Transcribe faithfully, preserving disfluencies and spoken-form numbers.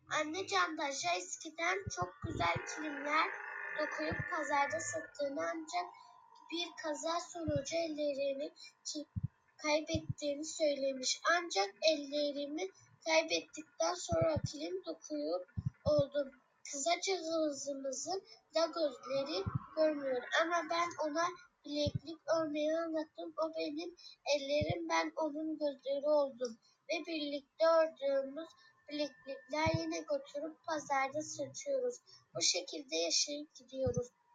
Anne Candaş'a eskiden çok güzel kilimler dokuyup pazarda sattığını ancak bir kaza sonucu ellerini kaybettiğini söylemiş. Ancak ellerimi kaybettikten sonra kilim dokuyup oldum. Kızcağızımızın da gözleri görmüyor ama ben ona bileklik örmeyi anlattım. O benim ellerim, ben onun gözleri oldum. Ve birlikte ördüğümüz bileklikler yine götürüp pazarda satıyoruz. Bu şekilde yaşayıp gidiyoruz.